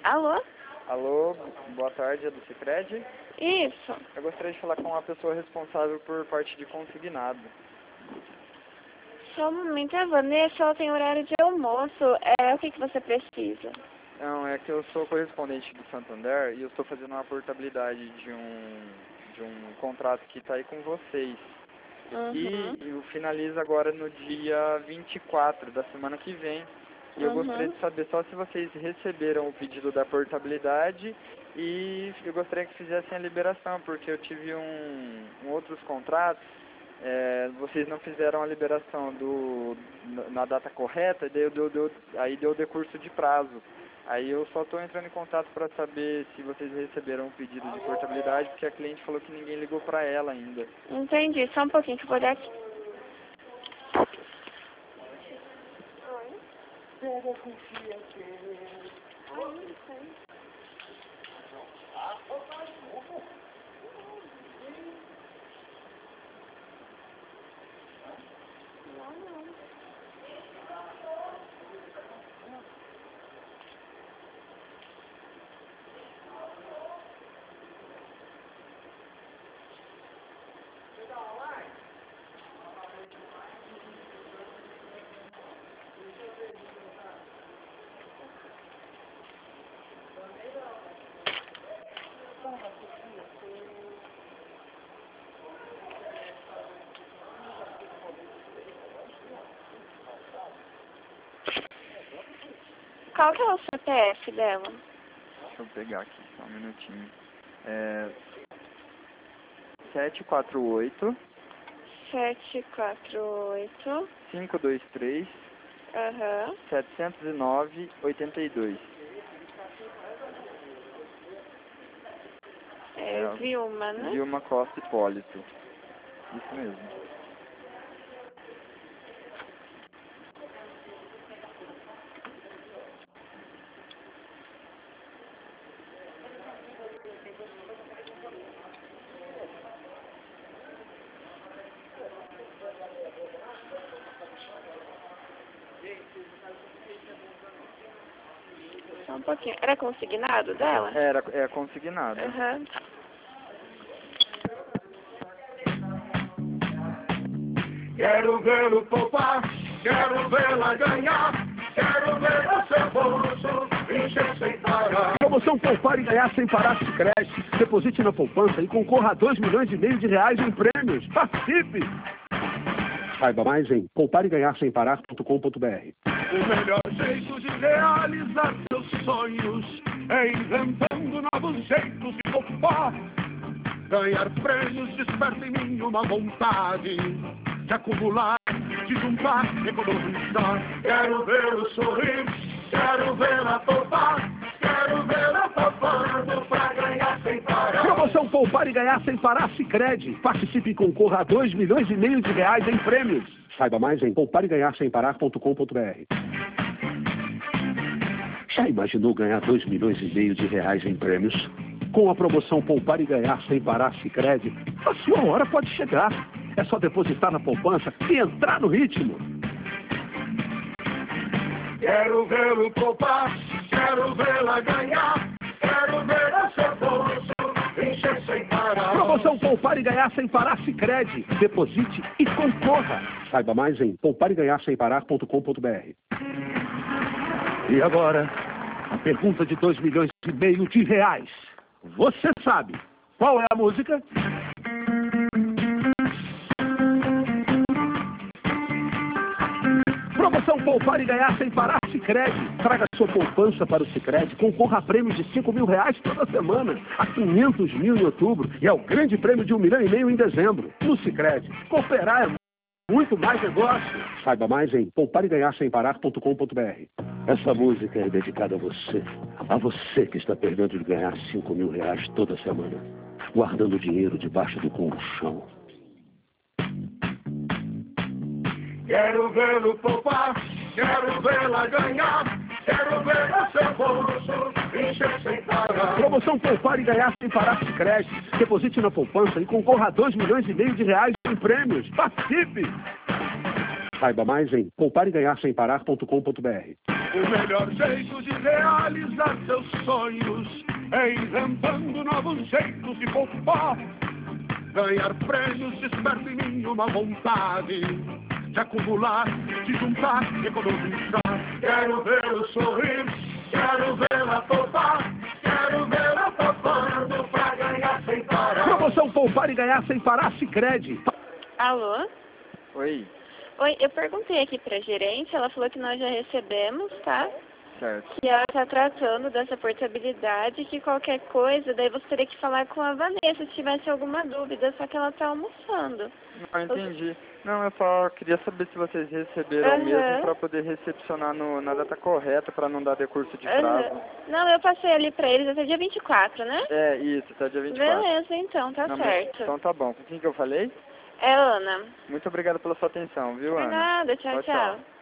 Alô? Alô, boa tarde, é do Sicredi? Isso. Eu gostaria de falar com uma pessoa responsável por parte de consignado. Só um momento, a Vanessa, ela tem horário de almoço. O que você precisa? Não, é que eu sou correspondente do Santander e eu estou fazendo uma portabilidade de um contrato que está aí com vocês. Uhum. E eu finalizo agora no dia 24 da semana que vem. E eu gostaria de saber só se vocês receberam o pedido da portabilidade e eu gostaria que fizessem a liberação, porque eu tive outros contratos, vocês não fizeram a liberação na data correta, aí deu decurso de prazo. Aí eu só estou entrando em contato para saber se vocês receberam o pedido de portabilidade, porque a cliente falou que ninguém ligou para ela ainda. Entendi, só um pouquinho que eu vou dar aqui. Qual que é o CPF dela? Deixa eu pegar aqui, só um minutinho. 748 748. 523 709 82. Vilma, né? Vilma Costa Hipólito. Isso mesmo. Só um pouquinho. Era consignado dela? É consignado. Quero vê-lo poupar, quero vê-la ganhar, quero ver o seu bolso encher sem parar. Promoção Poupar e Ganhar Sem Parar Sicredi. Deposite na poupança e concorra a 2,5 milhões de reais em prêmios. Participe! Saiba mais em poupareganharsemparar.com.br. O melhor jeito de realizar seus sonhos é inventando novos jeitos de poupar. Ganhar prêmios desperta em mim uma vontade de acumular, de juntar, economizar. Quero vê-lo sorrir, quero vê-la poupar, quero vê-la poupando pra ganhar sem parar. Promoção Poupar e Ganhar Sem Parar Sicredi. Participe e concorra a 2,5 milhões de reais em prêmios. Saiba mais em poupareganharsemparar.com.br. Já imaginou ganhar 2,5 milhões de reais em prêmios? Com a promoção Poupar e Ganhar Sem Parar Sicredi, a sua hora pode chegar. É só depositar na poupança e entrar no ritmo. Quero vê-lo poupar, quero vê-la ganhar, quero ver o seu bolso encher sem parar. Promoção Poupar e Ganhar Sem Parar Sicredi. Deposite e concorra. Saiba mais em poupareganharsemparar.com.br. E agora, a pergunta de 2,5 milhões de reais. Você sabe qual é a música? Promoção Poupar e Ganhar Sem Parar Sicredi. Traga sua poupança para o Sicredi. Concorra a prêmios de 5 mil reais toda semana, a 500 mil em outubro e ao grande prêmio de 1,5 milhão em dezembro. No Sicredi, cooperar é muito mais negócio. Saiba mais em poupareganharsemparar.com.br. Essa música é dedicada a você que está perdendo de ganhar 5 mil reais toda semana, guardando dinheiro debaixo do colchão. Quero vê-lo poupar, quero vê-la ganhar, quero ver o seu bolso encher sem parar. Promoção Poupar e Ganhar Sem Parar Sicredi. Deposite na poupança e concorra a 2,5 milhões de reais em prêmios. Participe! Saiba mais em poupareganharsemparar.com.br. O melhor jeito de realizar seus sonhos é inventando novos jeitos de poupar. Ganhar prêmios desperta em mim uma vontade de acumular, de juntar, de economizar. Quero vê-lo sorrir, quero vê-la poupar, quero vê-la poupando pra ganhar sem parar. Promoção Poupar e Ganhar Sem Parar Sicredi. Alô? Oi, Oi, eu perguntei aqui pra gerente, ela falou que nós já recebemos, tá? certo. Que ela tá tratando dessa portabilidade, que qualquer coisa, daí você teria que falar com a Vanessa se tivesse alguma dúvida, só que ela tá almoçando. Não, entendi. Não, eu só queria saber se vocês receberam mesmo para poder recepcionar na data correta, para não dar decurso de prazo. Não, eu passei ali pra eles até dia 24, né? É, isso, até dia 24. Beleza, então, tá Não, mas- certo. Então tá bom. Com quem que eu falei? É Ana. Muito obrigado pela sua atenção, viu, Por Ana? nada, tchau, Tchau, tchau. tchau.